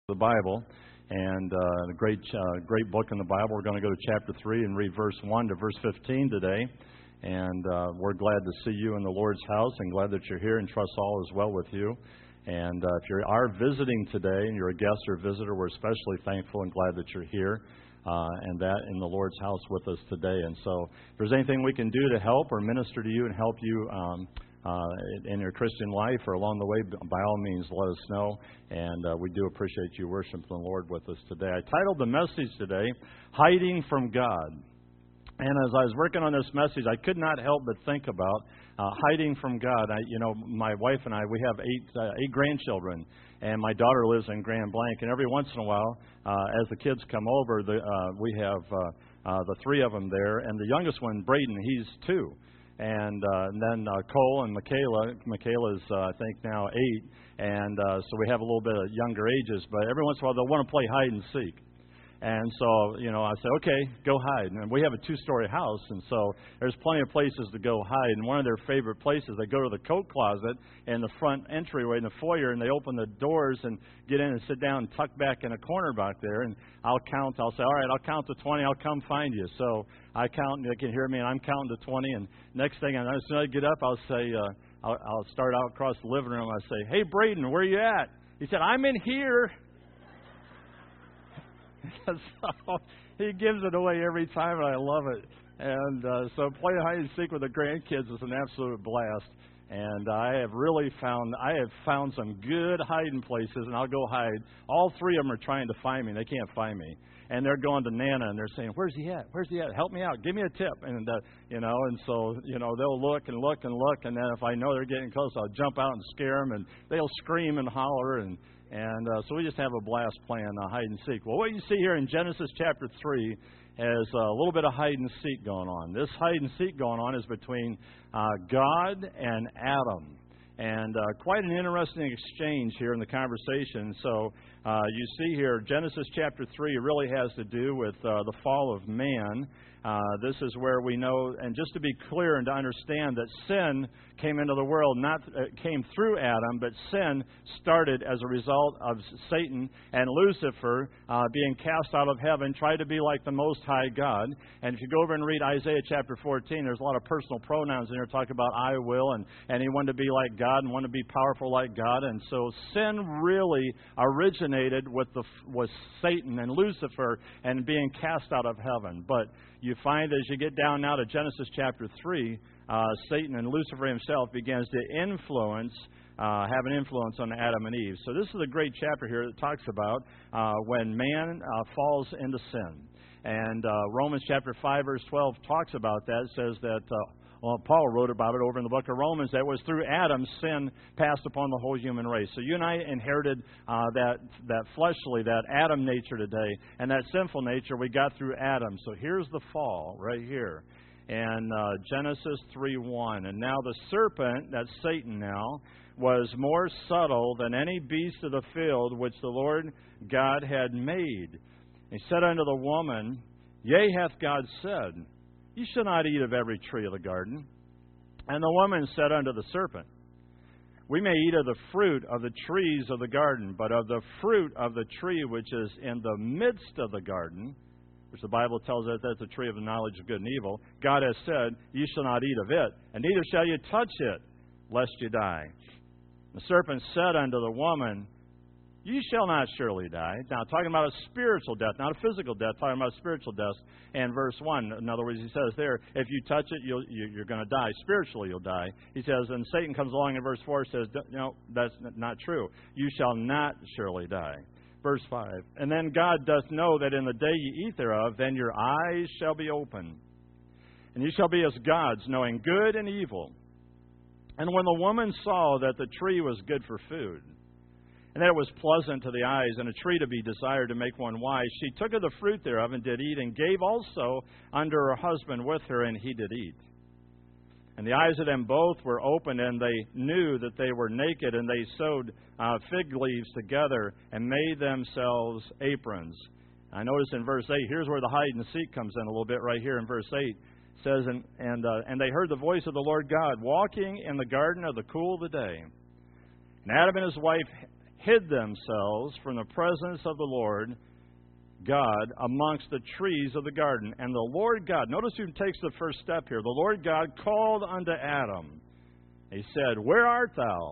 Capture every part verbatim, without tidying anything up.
The Bible, and uh, a great, uh, great book in the Bible. We're going to go to chapter three and read verse one to verse fifteen today. And uh, we're glad to see you in the Lord's house, and glad that you're here, and trust all is well with you. And uh, if you are visiting today, and you're a guest or visitor, we're especially thankful and glad that you're here, uh, and that in the Lord's house with us today. And so, if there's anything we can do to help or minister to you and help you um, Uh, in your Christian life or along the way, by all means, let us know. And uh, we do appreciate you worshiping the Lord with us today. I titled the message today, Hiding from God. And as I was working on this message, I could not help but think about uh, hiding from God. I, you know, my wife and I, we have eight uh, eight grandchildren, and my daughter lives in Grand Blanc. And every once in a while, uh, as the kids come over, the, uh, we have uh, uh, the three of them there. And the youngest one, Braden, he's two. And, uh, and then uh, Cole and Michaela. Michaela's, uh, I think, now eight. And uh, so we have a little bit of younger ages. But every once in a while, they'll want to play hide and seek. And so, you know, I said, okay, go hide. And we have a two-story house, and so there's plenty of places to go hide. And one of their favorite places, they go to the coat closet in the front entryway in the foyer, and they open the doors and get in and sit down and tuck back in a corner back there. And I'll count. I'll say, all right, I'll count to twenty. I'll come find you. So I count, and they can hear me, and I'm counting to twenty. And next thing, as soon as I get up, I'll say, uh, I'll, I'll start out across the living room. I say, hey, Braden, where you at? He said, I'm in here. So he gives it away every time, and I love it. And uh, so playing hide and seek with the grandkids is an absolute blast. And I have really found I have found some good hiding places, and I'll go hide. All three of them are trying to find me. They can't find me, and they're going to Nana, and they're saying, "Where's he at? Where's he at? Help me out. Give me a tip." And uh, you know, and so you know they'll look and look and look, and then if I know they're getting close, I'll jump out and scare them, and they'll scream and holler and. And uh, so we just have a blast playing uh, hide and seek. Well, what you see here in Genesis chapter three is a little bit of hide and seek going on. This hide and seek going on is between uh, God and Adam. And uh, quite an interesting exchange here in the conversation. So uh, you see here, Genesis chapter three really has to do with uh, the fall of man. Uh, this is where we know, and just to be clear and to understand that sin came into the world, not uh, came through Adam, but sin started as a result of Satan and Lucifer uh, being cast out of heaven, tried to be like the Most High God. And if you go over and read Isaiah chapter fourteen, there's a lot of personal pronouns in there talking about I will, and, and he wanted to be like God and wanted to be powerful like God. And so sin really originated with the with Satan and Lucifer and being cast out of heaven. But you find as you get down now to Genesis chapter three, uh, Satan and Lucifer himself begins to influence, uh, have an influence on Adam and Eve. So this is a great chapter here that talks about uh, when man uh, falls into sin. And uh, Romans chapter five, verse twelve talks about that. It says that, uh, well, Paul wrote about it over in the book of Romans, that was through Adam sin passed upon the whole human race. So you and I inherited uh, that that fleshly, that Adam nature today, and that sinful nature we got through Adam. So here's the fall right here. And uh, Genesis three one. And now the serpent, that's Satan now, was more subtle than any beast of the field which the Lord God had made. He said unto the woman, Yea, hath God said, You shall not eat of every tree of the garden. And the woman said unto the serpent, We may eat of the fruit of the trees of the garden, but of the fruit of the tree which is in the midst of the garden, which the Bible tells us that's the tree of the knowledge of good and evil, God has said, You shall not eat of it, and neither shall you touch it, lest you die. The serpent said unto the woman, You shall not surely die. Now, talking about a spiritual death, not a physical death, talking about a spiritual death. And verse one, in other words, he says there, if you touch it, you'll, you, you're going to die. Spiritually, you'll die. He says, and Satan comes along in verse four and says, no, that's not true. You shall not surely die. Verse five, and then God doth know that in the day ye eat thereof, then your eyes shall be open, and ye shall be as gods, knowing good and evil. And when the woman saw that the tree was good for food, and that it was pleasant to the eyes, and a tree to be desired to make one wise, she took of the fruit thereof, and did eat, and gave also unto her husband with her, and he did eat. And the eyes of them both were opened, and they knew that they were naked, and they sewed uh, fig leaves together, and made themselves aprons. I notice in verse eight, here's where the hide and seek comes in a little bit right here in verse eight. It says, and, and, uh, and they heard the voice of the Lord God walking in the garden of the cool of the day. And Adam and his wife hid themselves from the presence of the Lord God amongst the trees of the garden. And the Lord God, notice who takes the first step here. The Lord God called unto Adam. He said, Where art thou?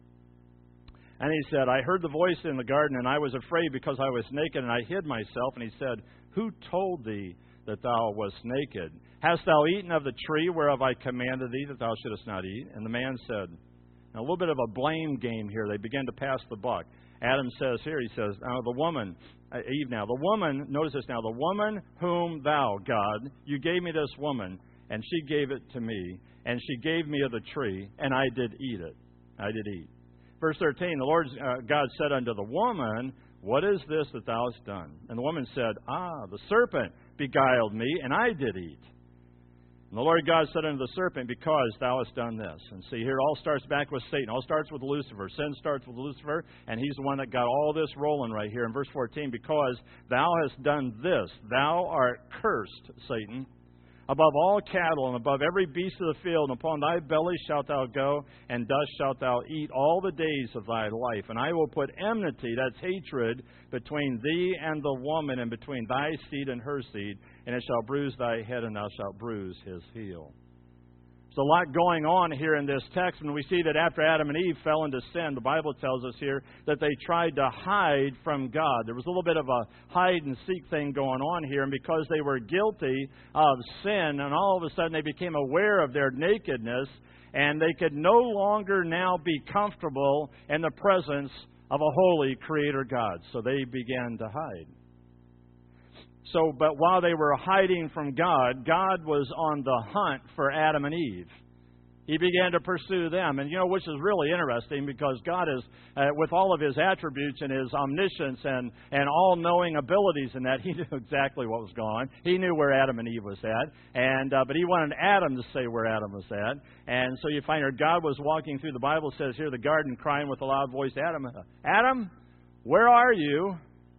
And he said, I heard the voice in the garden, and I was afraid because I was naked, and I hid myself. And he said, Who told thee that thou wast naked? Hast thou eaten of the tree whereof I commanded thee that thou shouldest not eat? And the man said, now a little bit of a blame game here. They begin to pass the buck. Adam says here, he says, now the woman, uh, Eve now, the woman, notice this now, the woman whom thou, God, you gave me this woman, and she gave it to me, and she gave me of the tree, and I did eat it. I did eat. Verse thirteen, the Lord uh, God said unto the woman, What is this that thou hast done? And the woman said, Ah, the serpent beguiled me, and I did eat. And the Lord God said unto the serpent, Because thou hast done this. And see, here it all starts back with Satan. It all starts with Lucifer. Sin starts with Lucifer, and he's the one that got all this rolling right here in verse fourteen. Because thou hast done this, thou art cursed, Satan, above all cattle and above every beast of the field, and upon thy belly shalt thou go, and dust shalt thou eat all the days of thy life. And I will put enmity, that's hatred, between thee and the woman, and between thy seed and her seed, and it shall bruise thy head, and thou shalt bruise his heel. There's a lot going on here in this text, and we see that after Adam and Eve fell into sin, the Bible tells us here that they tried to hide from God. There was a little bit of a hide-and-seek thing going on here, and because they were guilty of sin, and all of a sudden they became aware of their nakedness, and they could no longer now be comfortable in the presence of a holy Creator God. So they began to hide. So, but while they were hiding from God, God was on the hunt for Adam and Eve. He began to pursue them. And, you know, which is really interesting because God is, uh, with all of His attributes and His omniscience and, and all-knowing abilities in that, He knew exactly what was going on. He knew where Adam and Eve was at. And uh, but He wanted Adam to say where Adam was at. And so you find here God was walking through, the Bible says here, the garden, crying with a loud voice, Adam, Adam, where are you?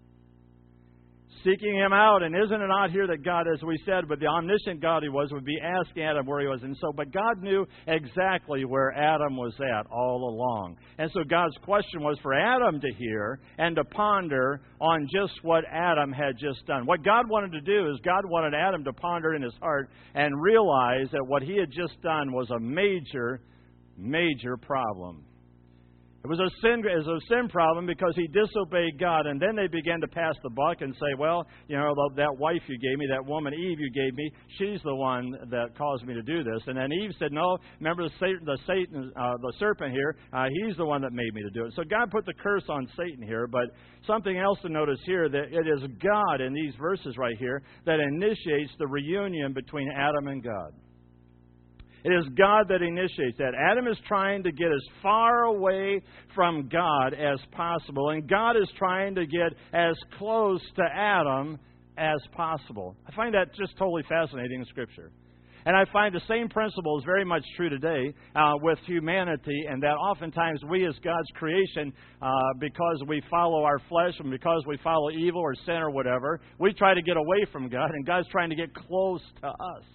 Seeking him out. And isn't it odd here that God, as we said, but the omniscient God He was, would be asking Adam where he was. And so, but God knew exactly where Adam was at all along. And so God's question was for Adam to hear and to ponder on just what Adam had just done. What God wanted to do is God wanted Adam to ponder in his heart and realize that what he had just done was a major, major problem. It was a sin, it was a sin problem because he disobeyed God, and then they began to pass the buck and say, well, you know, that wife you gave me, that woman Eve you gave me, she's the one that caused me to do this. And then Eve said, no, remember the Satan, the, Satan, uh, the serpent here, uh, he's the one that made me to do it. So God put the curse on Satan here, but something else to notice here, that it is God in these verses right here that initiates the reunion between Adam and God. It is God that initiates that. Adam is trying to get as far away from God as possible, and God is trying to get as close to Adam as possible. I find that just totally fascinating in Scripture. And I find the same principle is very much true today uh, with humanity, and that oftentimes we as God's creation, uh, because we follow our flesh and because we follow evil or sin or whatever, we try to get away from God, and God's trying to get close to us.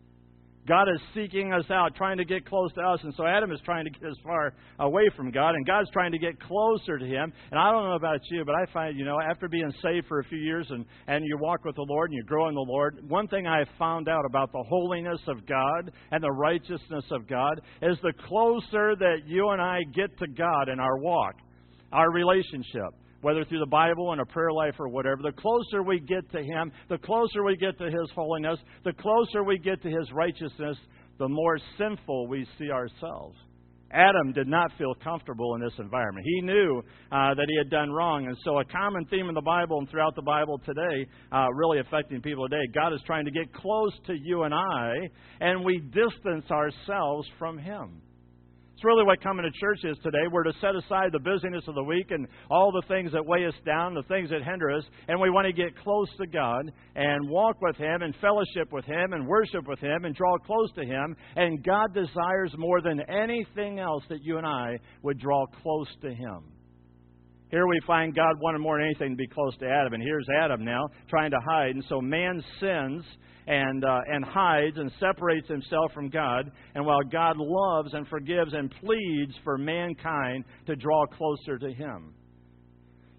God is seeking us out, trying to get close to us. And so Adam is trying to get as far away from God, and God's trying to get closer to Him. And I don't know about you, but I find, you know, after being saved for a few years and, and you walk with the Lord and you grow in the Lord, one thing I have found out about the holiness of God and the righteousness of God is the closer that you and I get to God in our walk, our relationship, whether through the Bible and a prayer life or whatever, the closer we get to Him, the closer we get to His holiness, the closer we get to His righteousness, the more sinful we see ourselves. Adam did not feel comfortable in this environment. He knew uh, that he had done wrong. And so a common theme in the Bible and throughout the Bible today, uh, really affecting people today, God is trying to get close to you and I, and we distance ourselves from Him. It's really what coming to church is today. We're to set aside the busyness of the week and all the things that weigh us down, the things that hinder us, and we want to get close to God and walk with Him and fellowship with Him and worship with Him and draw close to Him. And God desires more than anything else that you and I would draw close to Him. Here we find God wanted more than anything to be close to Adam. And here's Adam now trying to hide. And so man sins and uh, and hides and separates himself from God. And while God loves and forgives and pleads for mankind to draw closer to Him.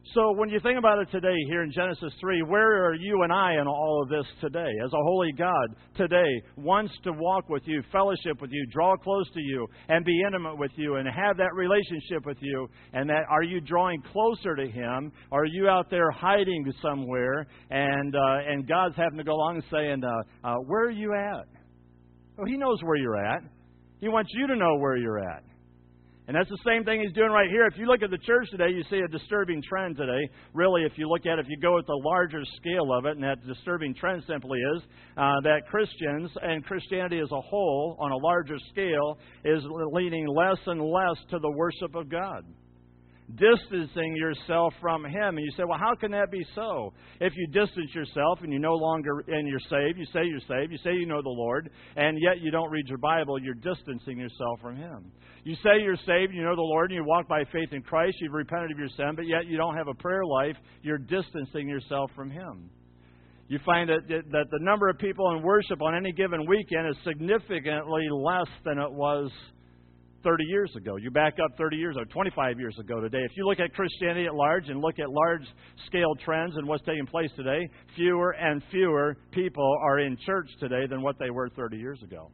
So when you think about it today here in Genesis three, where are you and I in all of this today? As a holy God today wants to walk with you, fellowship with you, draw close to you, and be intimate with you, and have that relationship with you. And that are you drawing closer to Him? Or are you out there hiding somewhere, and uh, and God's having to go along and saying, uh, uh, where are you at? Well, He knows where you're at. He wants you to know where you're at. And that's the same thing He's doing right here. If you look at the church today, you see a disturbing trend today. Really, if you look at it, if you go with the larger scale of it, and that disturbing trend simply is uh, that Christians and Christianity as a whole, on a larger scale, is leaning less and less to the worship of God. Distancing yourself from Him. And you say, well, how can that be so? If you distance yourself and you no longer, and you're saved, you say you're saved, you say you know the Lord, and yet you don't read your Bible, you're distancing yourself from Him. You say you're saved, you know the Lord, and you walk by faith in Christ, you've repented of your sin, but yet you don't have a prayer life, you're distancing yourself from Him. You find that, that the number of people in worship on any given weekend is significantly less than it was thirty years ago. You back up thirty years ago, twenty-five years ago today. If you look at Christianity at large and look at large-scale trends and what's taking place today, fewer and fewer people are in church today than what they were thirty years ago.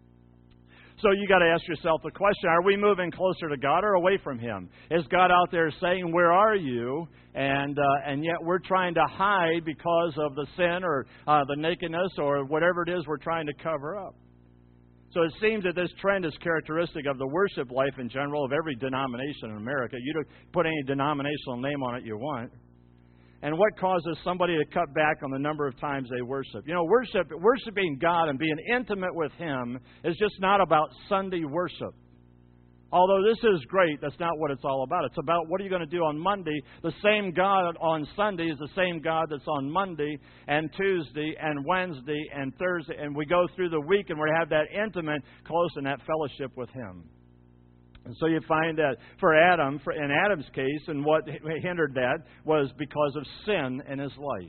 So you got to ask yourself the question, are we moving closer to God or away from Him? Is God out there saying, where are you? And uh, and yet we're trying to hide because of the sin or uh, the nakedness or whatever it is we're trying to cover up. So it seems that this trend is characteristic of the worship life in general of every denomination in America. You don't put any denominational name on it you want. And what causes somebody to cut back on the number of times they worship? You know, worship, worshiping God and being intimate with Him is just not about Sunday worship. Although this is great, that's not what it's all about. It's about what are you going to do on Monday. The same God on Sunday is the same God that's on Monday and Tuesday and Wednesday and Thursday. And we go through the week and we have that intimate, close, and that fellowship with Him. And so you find that for Adam, for, in Adam's case, and what hindered that was because of sin in his life.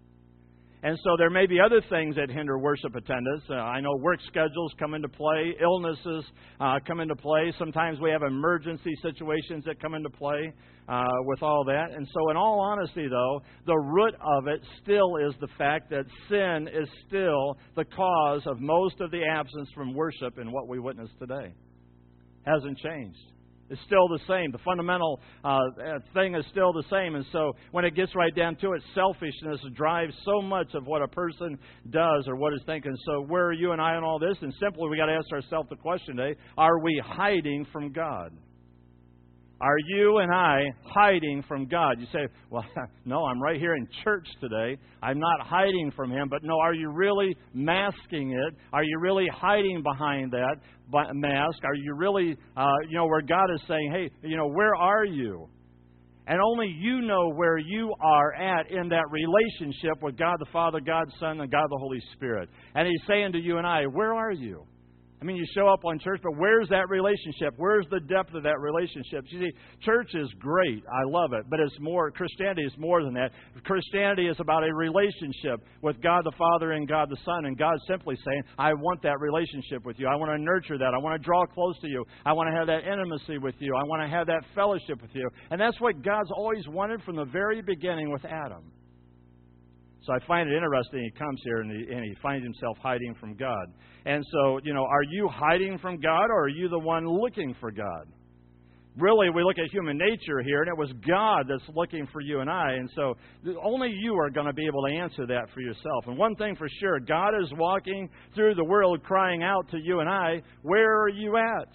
And so there may be other things that hinder worship attendance. Uh, I know work schedules come into play, illnesses uh, come into play. Sometimes we have emergency situations that come into play uh, with all that. And so in all honesty, though, the root of it still is the fact that sin is still the cause of most of the absence from worship in what we witness today. Hasn't changed. It's still the same. The fundamental uh, thing is still the same. And so when it gets right down to it, selfishness drives so much of what a person does or what is thinking. So where are you and I in all this? And simply we got to ask ourselves the question today, are we hiding from God? Are you and I hiding from God? You say, well, no, I'm right here in church today. I'm not hiding from Him. But no, are you really masking it? Are you really hiding behind that mask? Are you really, uh, you know, where God is saying, hey, you know, where are you? And only you know where you are at in that relationship with God the Father, God the Son, and God the Holy Spirit. And He's saying to you and I, where are you? I mean, you show up on church, but where's that relationship? Where's the depth of that relationship? You see, church is great. I love it. But it's more, Christianity is more than that. Christianity is about a relationship with God the Father and God the Son. And God's simply saying, I want that relationship with you. I want to nurture that. I want to draw close to you. I want to have that intimacy with you. I want to have that fellowship with you. And that's what God's always wanted from the very beginning with Adam. So I find it interesting. He comes here and he, and he finds himself hiding from God. And so, you know, are you hiding from God or are you the one looking for God? Really, we look at human nature here, and it was God that's looking for you and I. And so only you are going to be able to answer that for yourself. And one thing for sure, God is walking through the world crying out to you and I, where are you at?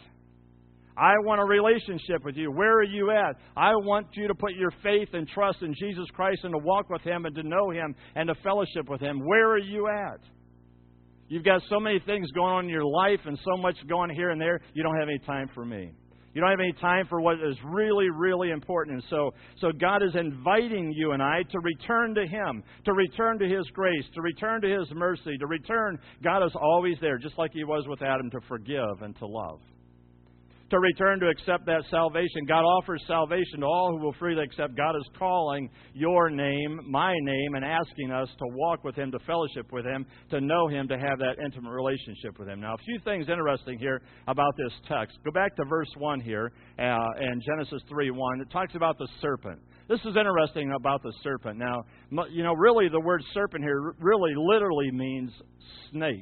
I want a relationship with you. Where are you at? I want you to put your faith and trust in Jesus Christ and to walk with Him and to know Him and to fellowship with Him. Where are you at? You've got so many things going on in your life and so much going here and there, you don't have any time for me. You don't have any time for what is really, really important. And so, so God is inviting you and I to return to Him, to return to His grace, to return to His mercy, to return. God is always there, just like He was with Adam, to forgive and to love. To return to accept that salvation. God offers salvation to all who will freely accept. God is calling your name, my name, and asking us to walk with Him, to fellowship with Him, to know Him, to have that intimate relationship with Him. Now, a few things interesting here about this text. Go back to verse one here uh, in Genesis three one. It talks about the serpent. this is interesting about the serpent. Now, you know, really the word serpent here really literally means snake.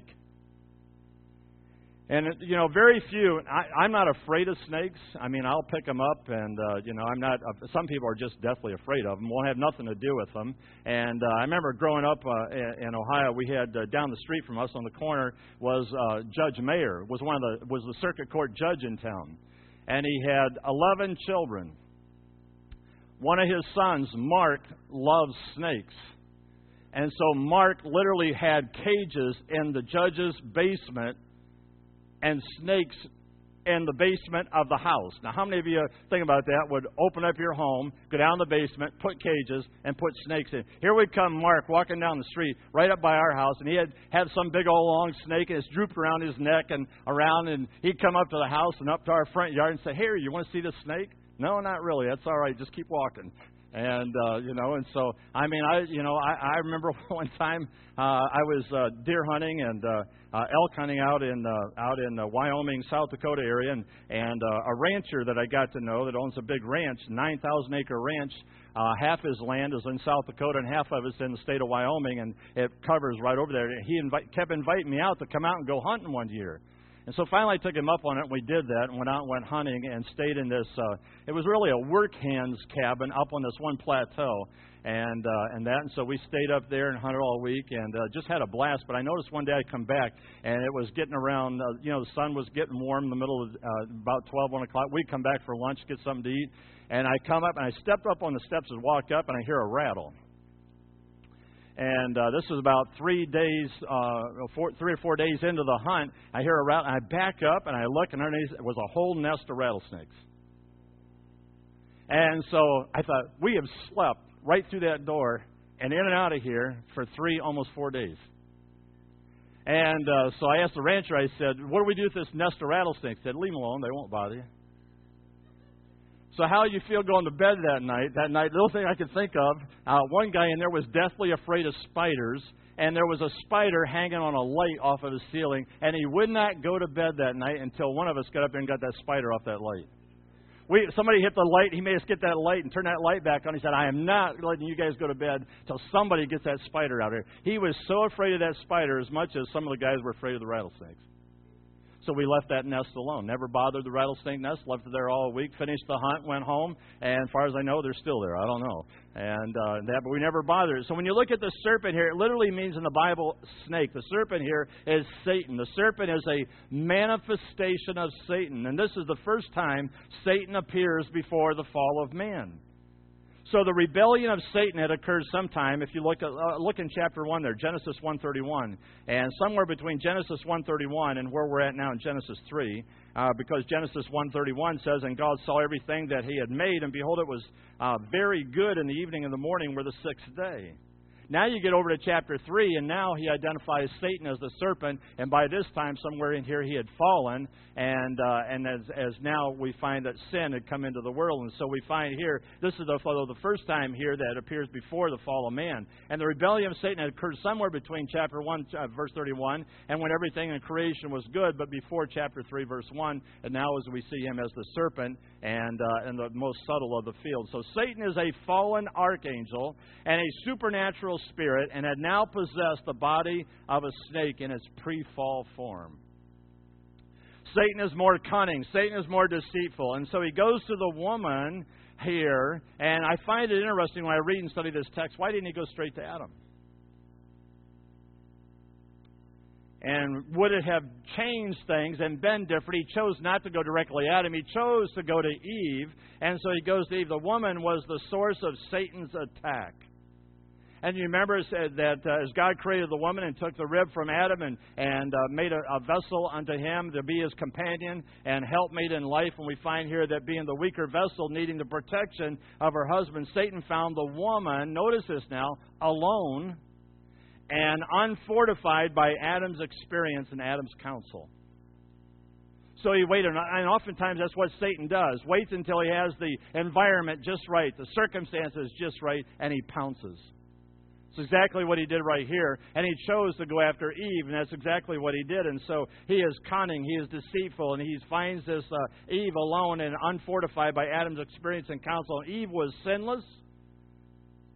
And, you know, very few, I, I'm not afraid of snakes. I mean, I'll pick them up and, uh, you know, I'm not, uh, some people are just deathly afraid of them, won't have nothing to do with them. And uh, I remember growing up uh, in Ohio, we had uh, down the street from us on the corner was uh, Judge Mayer, was one of the, was the circuit court judge in town. And he had eleven children. One of his sons, Mark, loves snakes. And so Mark literally had cages in the judge's basement and snakes in the basement of the house. Now, how many of you think about that would open up your home, go down the basement, put cages, and put snakes in? Here would come Mark walking down the street right up by our house, and he had had some big old long snake, and it's drooped around his neck and around, and he'd come up to the house and up to our front yard and say, "Hey, you want to see this snake?" "No, not really. That's all right. Just keep walking." And, uh, you know, and so, I mean, I, you know, I, I remember one time uh, I was uh, deer hunting and uh, uh, elk hunting out in uh, out in the Wyoming, South Dakota area, and, and uh, a rancher that I got to know that owns a big ranch, nine thousand acre ranch. Uh, half his land is in South Dakota and half of it's in the state of Wyoming, and it covers right over there. He invite, kept inviting me out to come out and go hunting one year. And so finally I took him up on it, and we did that, and went out and went hunting and stayed in this, uh, it was really a work hands cabin up on this one plateau, and uh, and that, and so we stayed up there and hunted all week, and uh, just had a blast. But I noticed one day I come back, and it was getting around, uh, you know, the sun was getting warm in the middle of, uh, about twelve, one o'clock. We'd come back for lunch, get something to eat, and I come up, and I stepped up on the steps and walked up, and I hear a rattle. And uh, this was about three days, uh, four, three or four days into the hunt. I hear a rattle, and I back up, and I look, and underneath was a whole nest of rattlesnakes. And so I thought, we have slept right through that door and in and out of here for three, almost four days. And uh, so I asked the rancher, I said, "What do we do with this nest of rattlesnakes?" He said, "Leave them alone. They won't bother you." So how you feel going to bed that night? That night, the only thing I could think of, uh, one guy in there was deathly afraid of spiders, and there was a spider hanging on a light off of the ceiling, and he would not go to bed that night until one of us got up there and got that spider off that light. We, somebody hit the light. He made us get that light and turn that light back on. He said, "I am not letting you guys go to bed till somebody gets that spider out here." He was so afraid of that spider as much as some of the guys were afraid of the rattlesnakes. So we left that nest alone. Never bothered the rattlesnake nest. Left it there all week. Finished the hunt. Went home. And as far as I know, they're still there. I don't know. And uh, that, but we never bothered. So when you look at the serpent here, it literally means in the Bible snake. The serpent here is Satan. The serpent is a manifestation of Satan. And this is the first time Satan appears before the fall of man. So the rebellion of Satan had occurred sometime. If you look at, uh, look in chapter one there, Genesis one thirty-one, and somewhere between Genesis one thirty-one and where we're at now in Genesis three, uh, because Genesis one thirty-one says, "And God saw everything that He had made, and behold, it was uh, very good. In the evening and the morning were the sixth day." Now you get over to chapter three, and now he identifies Satan as the serpent, and by this time, somewhere in here, he had fallen, and uh, and as, as now we find that sin had come into the world, and so we find here, this is the, the first time here that it appears before the fall of man. And the rebellion of Satan had occurred somewhere between chapter one, uh, verse thirty-one, and when everything in creation was good, but before chapter three, verse one, and now as we see him as the serpent, and, uh, and the most subtle of the field. So Satan is a fallen archangel, and a supernatural spirit, and had now possessed the body of a snake in its pre-fall form. Satan is more cunning. Satan is more deceitful. And so he goes to the woman here, and I find it interesting when I read and study this text. Why didn't he go straight to Adam? And would it have changed things and been different? He chose not to go directly at Adam. He chose to go to Eve, and so he goes to Eve. The woman was the source of Satan's attack. And you remember that uh, as God created the woman and took the rib from Adam and, and uh, made a, a vessel unto him to be his companion and helpmate in life, and we find here that being the weaker vessel, needing the protection of her husband, Satan found the woman, notice this now, alone and unfortified by Adam's experience and Adam's counsel. So he waited, and oftentimes that's what Satan does. Waits until he has the environment just right, the circumstances just right, and he pounces. It's exactly what he did right here. And he chose to go after Eve, and that's exactly what he did. And so he is cunning, he is deceitful, and he finds this uh, Eve alone and unfortified by Adam's experience and counsel. And Eve was sinless.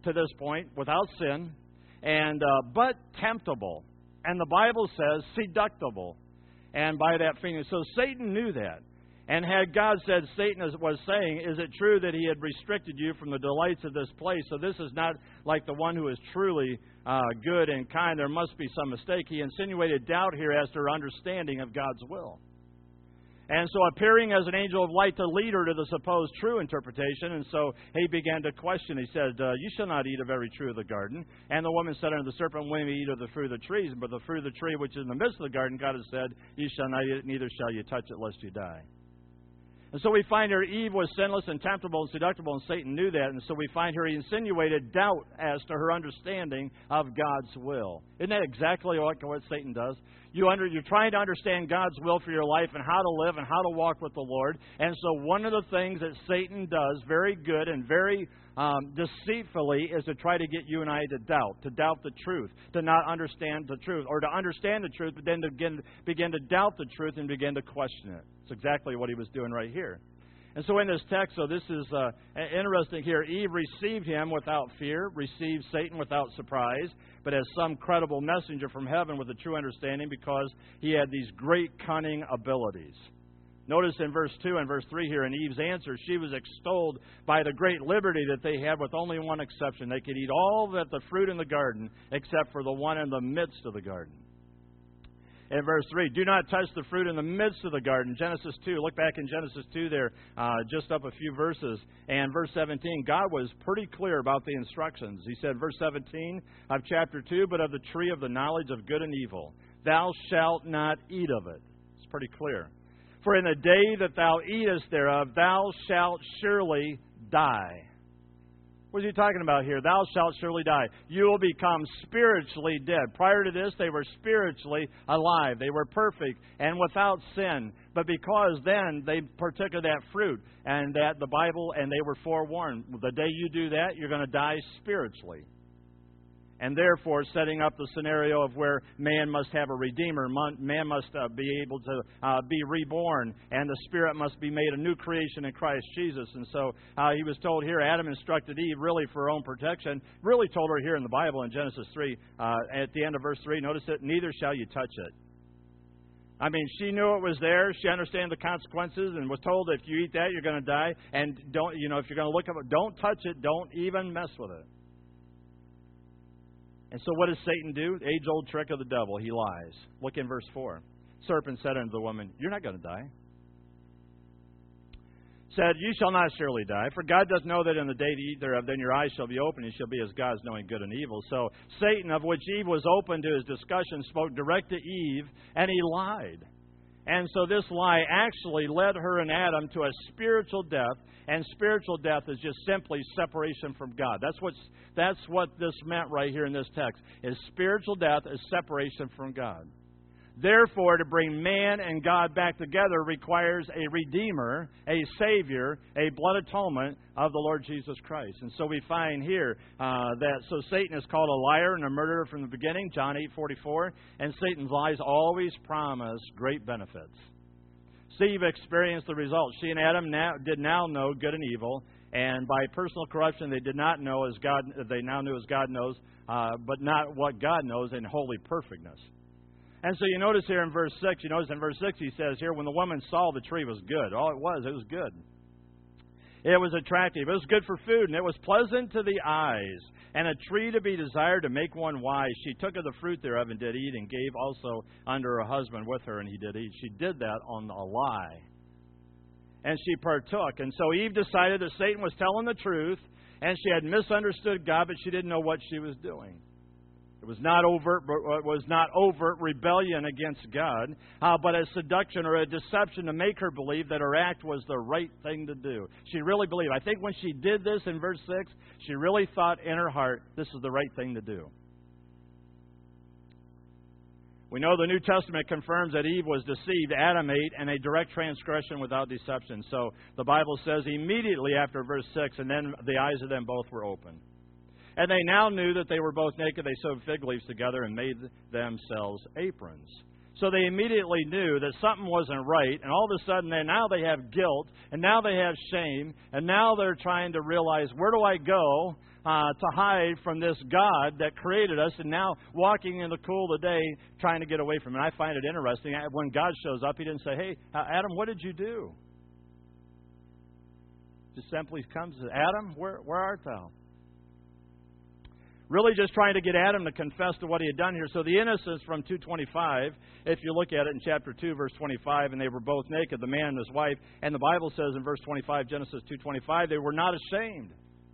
to this point without sin, and uh, but temptable. And the Bible says seductible. And by that feeling, so Satan knew that. And had God said, Satan was saying, is it true that he had restricted you from the delights of this place? So this is not like the one who is truly uh, good and kind. There must be some mistake. He insinuated doubt here as to her understanding of God's will. And so appearing as an angel of light to lead her to the supposed true interpretation. And so he began to question. He said, uh, you shall not eat of every tree of the garden. And the woman said unto the serpent, we may eat of the fruit of the trees, but the fruit of the tree which is in the midst of the garden, God has said, you shall not eat it, neither shall you touch it, lest you die. And so we find here Eve was sinless and temptable and seductible, and Satan knew that. And so we find here he insinuated doubt as to her understanding of God's will. Isn't that exactly what, what Satan does? You under, you're trying to understand God's will for your life and how to live and how to walk with the Lord. And so one of the things that Satan does very good and very um, deceitfully is to try to get you and I to doubt, to doubt the truth, to not understand the truth, or to understand the truth, but then to begin, begin to doubt the truth and begin to question it. It's exactly what he was doing right here. And so in this text, so this is uh, interesting here. Eve received him without fear, received Satan without surprise, but as some credible messenger from heaven with a true understanding because he had these great cunning abilities. Notice in verse two and verse three here in Eve's answer, she was extolled by the great liberty that they had with only one exception. They could eat all that the fruit in the garden except for the one in the midst of the garden. In verse three, do not touch the fruit in the midst of the garden. Genesis two, look back in Genesis two there, uh, just up a few verses. And verse seventeen, God was pretty clear about the instructions. He said, verse seventeen of chapter two, but of the tree of the knowledge of good and evil, thou shalt not eat of it. It's pretty clear. For in the day that thou eatest thereof, thou shalt surely die. What is he talking about here? Thou shalt surely die. You will become spiritually dead. Prior to this, they were spiritually alive. They were perfect and without sin. But because then they partook of that fruit and that the Bible, and they were forewarned, the day you do that, you're going to die spiritually. And therefore, setting up the scenario of where man must have a redeemer, man must uh, be able to uh, be reborn, and the spirit must be made a new creation in Christ Jesus. And so uh, he was told here, Adam instructed Eve really for her own protection, really told her here in the Bible in Genesis three, uh, at the end of verse three, notice it, neither shall you touch it. I mean, she knew it was there. She understood the consequences and was told if you eat that, you're going to die. And don't, you know, if you're going to look at it, don't touch it. Don't even mess with it. And so what does Satan do? The age-old trick of the devil. He lies. Look in verse four. Serpent said unto the woman, you're not going to die. Said, you shall not surely die, for God doth know that in the day that you eat thereof, then your eyes shall be opened, and you shall be as gods, knowing good and evil. So Satan, of which Eve was open to his discussion, spoke direct to Eve, and he lied. And so this lie actually led her and Adam to a spiritual death, and spiritual death is just simply separation from God. That's what's, that's what this meant right here in this text, is spiritual death is separation from God. Therefore, to bring man and God back together requires a Redeemer, a Savior, a blood atonement of the Lord Jesus Christ. And so we find here uh, that, so Satan is called a liar and a murderer from the beginning, John eight forty-four, and Satan's lies always promise great benefits. Eve experienced the results. She and Adam now, did now know good and evil, and by personal corruption they did not know as God, they now knew as God knows, uh, but not what God knows in holy perfectness. And so you notice here in verse six, you notice in verse six he says here, when the woman saw the tree was good. All it was, it was good. It was attractive. It was good for food, and it was pleasant to the eyes, and a tree to be desired to make one wise. She took of the fruit thereof and did eat, and gave also unto her husband with her, and he did eat. She did that on a lie. And she partook. And so Eve decided that Satan was telling the truth, and she had misunderstood God, but she didn't know what she was doing. It was not overt, it was not overt rebellion against God, uh, but a seduction or a deception to make her believe that her act was the right thing to do. She really believed. I think when she did this in verse six, she really thought in her heart, this is the right thing to do. We know the New Testament confirms that Eve was deceived, Adam ate, and a direct transgression without deception. So the Bible says immediately after verse six, and then the eyes of them both were opened. And they now knew that they were both naked. They sewed fig leaves together and made themselves aprons. So they immediately knew that something wasn't right. And all of a sudden, they, now they have guilt. And now they have shame. And now they're trying to realize, where do I go? uh, to hide from this God that created us, and now walking in the cool of the day trying to get away from it. And I find it interesting. When God shows up, He didn't say, hey, Adam, what did you do? Just simply comes and says, Adam, where, where art thou? Really just trying to get Adam to confess to what he had done here. So the innocence from two twenty-five, if you look at it in chapter two, verse twenty-five, and they were both naked, the man and his wife. And the Bible says in verse twenty-five, Genesis two twenty-five, they were not ashamed.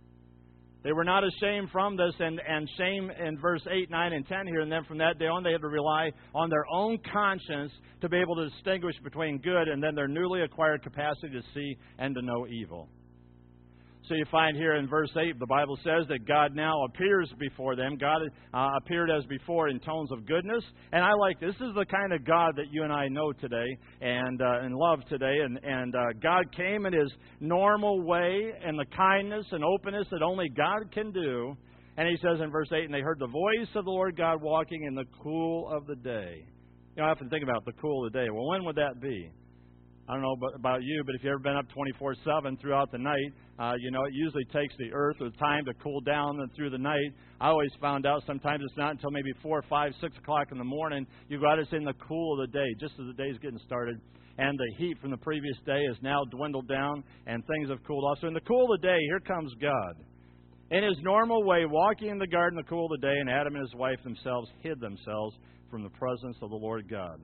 They were not ashamed from this, and, and shame in verse eight, nine, and ten here. And then from that day on, they had to rely on their own conscience to be able to distinguish between good and then their newly acquired capacity to see and to know evil. So you find here in verse eight, the Bible says that God now appears before them. God uh, appeared as before in tones of goodness. And I like this. This is the kind of God that you and I know today and uh, and love today. And, and uh, God came in His normal way and the kindness and openness that only God can do. And He says in verse eight, and they heard the voice of the Lord God walking in the cool of the day. You know, I often think about the cool of the day. Well, when would that be? I don't know about you, but if you've ever been up twenty-four seven throughout the night, uh, you know, it usually takes the earth or time to cool down through the night. I always found out sometimes it's not until maybe four, five, six o'clock in the morning. You go out, it's in the cool of the day, just as the day's getting started. And the heat from the previous day has now dwindled down, and things have cooled off. So in the cool of the day, here comes God. In His normal way, walking in the garden in the cool of the day, and Adam and his wife themselves hid themselves from the presence of the Lord God.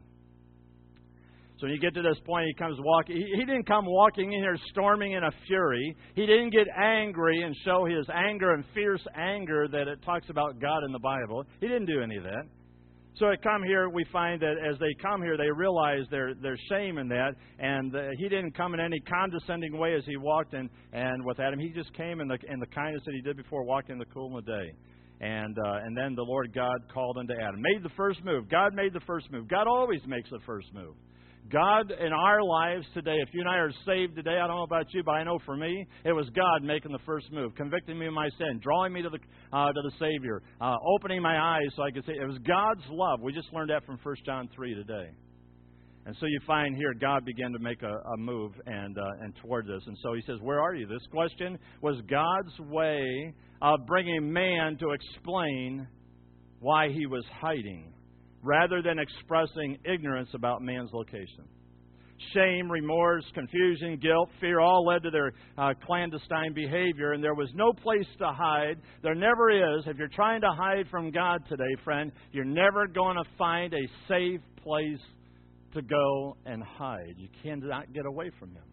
So when you get to this point, he comes walking. He, he didn't come walking in here storming in a fury. He didn't get angry and show his anger and fierce anger that it talks about God in the Bible. He didn't do any of that. So at come here, we find that as they come here, they realize their their shame in that, and uh, he didn't come in any condescending way as he walked in and with Adam. He just came in the in the kindness that he did before, walking in the cool of the day. And uh, and then the Lord God called unto Adam, made the first move. God made the first move. God always makes the first move. God in our lives today, if you and I are saved today, I don't know about you, but I know for me, it was God making the first move, convicting me of my sin, drawing me to the uh, to the Savior, uh, opening my eyes so I could see. It was God's love. We just learned that from First John three today. And so you find here God began to make a, a move and uh, and toward this. And so He says, where are you? This question was God's way of bringing man to explain why he was hiding, rather than expressing ignorance about man's location. Shame, remorse, confusion, guilt, fear all led to their uh, clandestine behavior, and there was no place to hide. There never is. If you're trying to hide from God today, friend, you're never going to find a safe place to go and hide. You cannot get away from Him.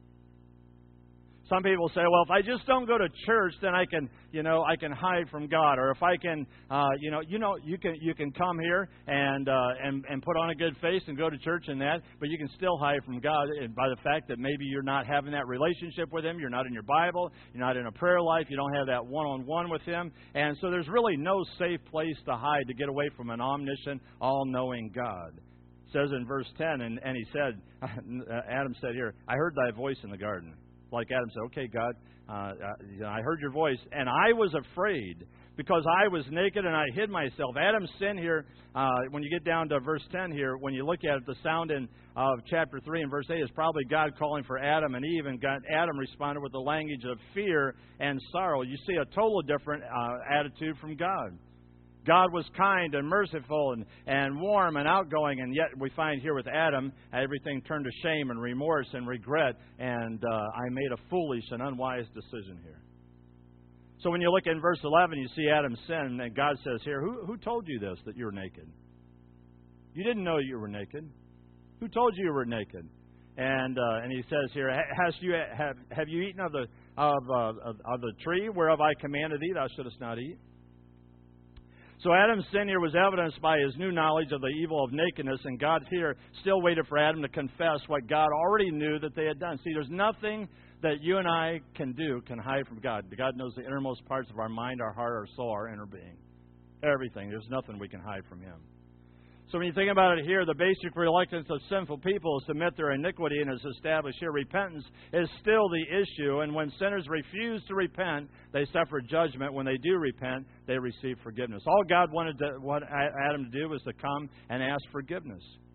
Some people say, well, if I just don't go to church, then I can, you know, I can hide from God. Or if I can, uh, you know, you know, you can you can come here and uh, and and put on a good face and go to church and that, but you can still hide from God by the fact that maybe you're not having that relationship with Him. You're not in your Bible. You're not in a prayer life. You don't have that one-on-one with Him. And so there's really no safe place to hide to get away from an omniscient, all-knowing God. It says in verse ten, and, and he said, Adam said here, I heard thy voice in the garden. Like Adam said, okay, God, uh, I heard your voice, and I was afraid because I was naked and I hid myself. Adam's sin here, uh, when you get down to verse ten here, when you look at it, the sound in of chapter three and verse eight is probably God calling for Adam and Eve, and God, Adam responded with the language of fear and sorrow. You see a totally different uh, attitude from God. God was kind and merciful and, and warm and outgoing, and yet we find here with Adam, everything turned to shame and remorse and regret, and uh, I made a foolish and unwise decision here. So when you look in verse eleven, you see Adam's sin, and God says here, who, who told you this, that you're naked? You didn't know you were naked. Who told you you were naked? And uh, and he says here, Has you have have you eaten of the of, uh, of of the tree whereof I commanded thee, thou shouldest not eat? So Adam's sin here was evidenced by his new knowledge of the evil of nakedness, and God here still waited for Adam to confess what God already knew that they had done. See, there's nothing that you and I can do can hide from God. God knows the innermost parts of our mind, our heart, our soul, our inner being. Everything. There's nothing we can hide from Him. So when you think about it here, the basic reluctance of sinful people to submit their iniquity and is established here. Repentance is still the issue, and when sinners refuse to repent, they suffer judgment. When they do repent, they receive forgiveness. All God wanted to, what Adam to do was to come and ask forgiveness.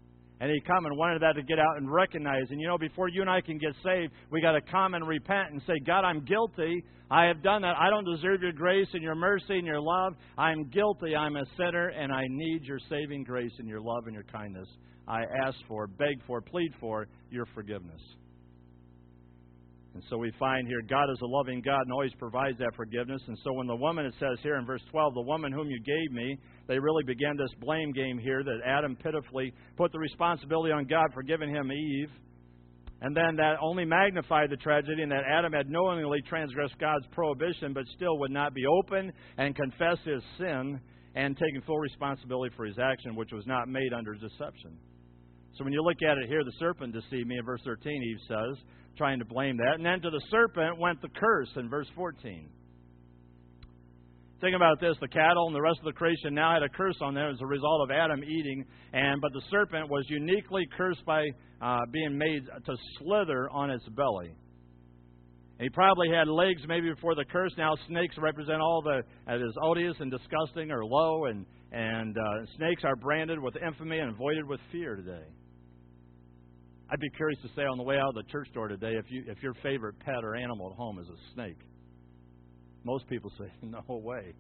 And he come and wanted that to get out and recognize. And, you know, before you and I can get saved, we got to come and repent and say, God, I'm guilty. I have done that. I don't deserve your grace and your mercy and your love. I'm guilty. I'm a sinner, and I need your saving grace and your love and your kindness. I ask for, beg for, plead for your forgiveness. And so we find here God is a loving God and always provides that forgiveness. And so when the woman, it says here in verse twelve, the woman whom you gave me, they really began this blame game here that Adam pitifully put the responsibility on God for giving him Eve. And then that only magnified the tragedy, and that Adam had knowingly transgressed God's prohibition, but still would not be open and confess his sin and taking full responsibility for his action, which was not made under deception. So when you look at it here, the serpent deceived me in verse thirteen, Eve says, trying to blame that. And then to the serpent went the curse in verse fourteen. Think about this. The cattle and the rest of the creation now had a curse on them as a result of Adam eating. And but the serpent was uniquely cursed by uh, being made to slither on its belly. And he probably had legs maybe before the curse. Now snakes represent all the that is odious and disgusting or low. And, and uh, snakes are branded with infamy and avoided with fear today. I'd be curious to say on the way out of the church door today if you if your favorite pet or animal at home is a snake. Most people say, no way.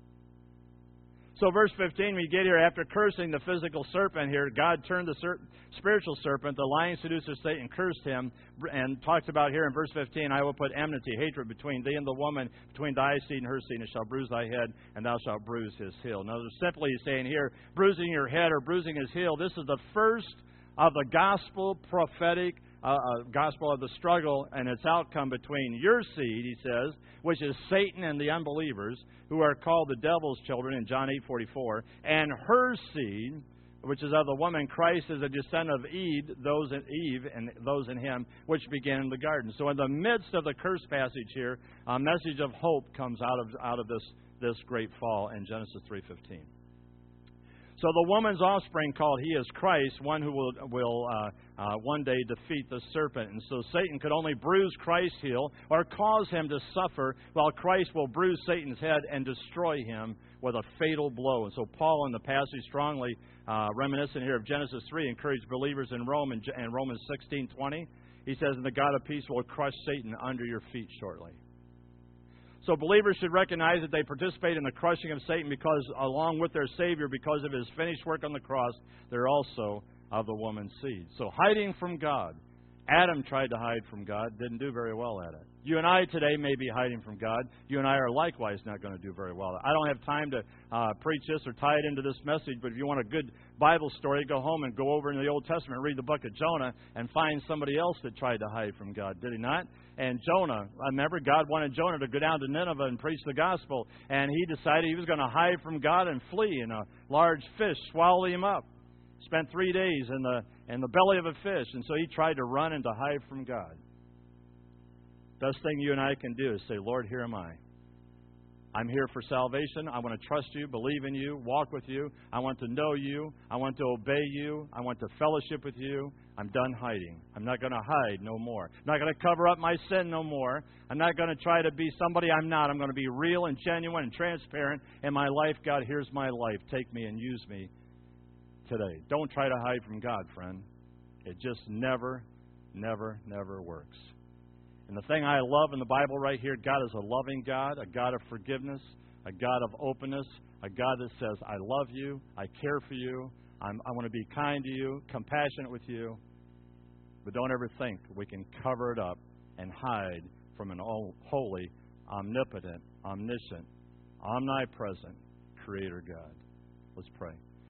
So verse fifteen, we get here, after cursing the physical serpent here, God turned the ser- spiritual serpent, the lying seducer Satan, cursed him, and talks about here in verse fifteen, I will put enmity, hatred between thee and the woman, between thy seed and her seed, and it shall bruise thy head, and thou shalt bruise his heel. Now, simply he's saying here, bruising your head or bruising his heel, this is the first of the gospel prophetic uh, uh, gospel of the struggle and its outcome between your seed, he says, which is Satan and the unbelievers, who are called the devil's children in John eight forty-four, and her seed, which is of the woman. Christ is a descendant of Eve, those in Eve and those in him, which began in the garden. So in the midst of the curse passage here, a message of hope comes out of out of this this great fall in Genesis three fifteen. So the woman's offspring, called he is Christ, one who will will uh, uh, one day defeat the serpent. And so Satan could only bruise Christ's heel or cause him to suffer, while Christ will bruise Satan's head and destroy him with a fatal blow. And so Paul in the passage, strongly uh, reminiscent here of Genesis three, encouraged believers in Rome in, in Romans sixteen twenty. He says, and the God of peace will crush Satan under your feet shortly. So believers should recognize that they participate in the crushing of Satan because, along with their Savior, because of his finished work on the cross, they're also of the woman's seed. So hiding from God. Adam tried to hide from God, didn't do very well at it. You and I today may be hiding from God. You and I are likewise not going to do very well. I don't have time to uh, preach this or tie it into this message, but if you want a good Bible story, go home and go over in the Old Testament, read the book of Jonah, and find somebody else that tried to hide from God. Did he not? And Jonah, remember, God wanted Jonah to go down to Nineveh and preach the gospel, and he decided he was going to hide from God and flee, and a large fish swallowed him up. Spent three days in the in the belly of a fish, and so he tried to run and to hide from God. Best thing you and I can do is say, Lord, here am I. I'm here for salvation. I want to trust you, believe in you, walk with you. I want to know you. I want to obey you. I want to fellowship with you. I'm done hiding. I'm not going to hide no more. I'm not going to cover up my sin no more. I'm not going to try to be somebody I'm not. I'm going to be real and genuine and transparent in my life. God, here's my life. Take me and use me today. Don't try to hide from God, friend. It just never, never, never works. And the thing I love in the Bible right here, God is a loving God, a God of forgiveness, a God of openness, a God that says, I love you, I care for you, I'm, I want to be kind to you, compassionate with you. But don't ever think we can cover it up and hide from an holy, omnipotent, omniscient, omnipresent Creator God. Let's pray.